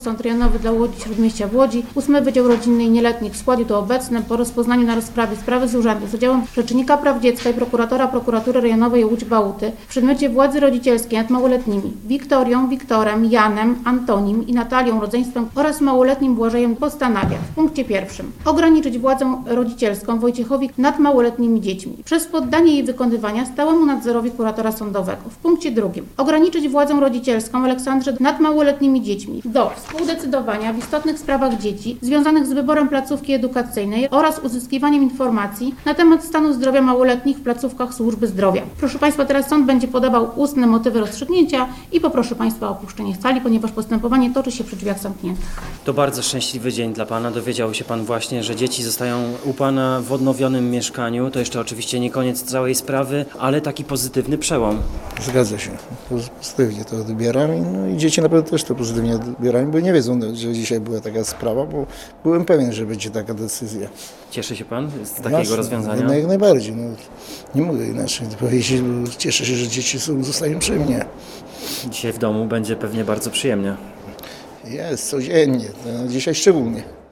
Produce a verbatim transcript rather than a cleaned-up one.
Sąd Rejonowy dla Łodzi Śródmieścia w Łodzi, ósmy Wydział Rodzinny i Nieletnich w składzie tu obecnym po rozpoznaniu na rozprawie sprawy z urzędu z udziałem Rzecznika Praw Dziecka i prokuratora Prokuratury Rejonowej Łódź Bałty w przedmiocie władzy rodzicielskiej nad małoletnimi Wiktorią, Wiktorem, Janem, Antonim i Natalią rodzeństwem oraz małoletnim Błażejem postanawia w punkcie pierwszym ograniczyć władzę rodzicielską Wojciechowi nad małoletnimi dziećmi przez poddanie jej wykonywania stałemu nadzorowi kuratora sądowego. W punkcie drugim ograniczyć władzę rodzicielską Aleksandrze nad małoletnimi dziećmi do współdecydowania w istotnych sprawach dzieci związanych z wyborem placówki edukacyjnej oraz uzyskiwaniem informacji na temat stanu zdrowia małoletnich w placówkach służby zdrowia. Proszę Państwa, teraz sąd będzie podawał ustne motywy rozstrzygnięcia i poproszę Państwa o opuszczenie sali, ponieważ postępowanie toczy się przy drzwiach zamkniętych. To bardzo szczęśliwy dzień dla Pana. Dowiedział się Pan właśnie, że dzieci zostają u Pana w odnowionym mieszkaniu. To jeszcze oczywiście nie koniec całej sprawy, ale taki pozytywny przełom. Zgadza się. Pozytywnie to odbieram i, no, i dzieci na pewno też to pozytywnie odbierają, bo nie wiedzą, że dzisiaj była taka sprawa, bo byłem pewien, że będzie taka decyzja. Cieszy się Pan z takiego Jasne, rozwiązania? Jak najbardziej. No, nie mogę inaczej powiedzieć, bo cieszę się, że dzieci są, zostają przy mnie. Dzisiaj w domu będzie pewnie bardzo przyjemnie. Jest, codziennie. No, dzisiaj szczególnie.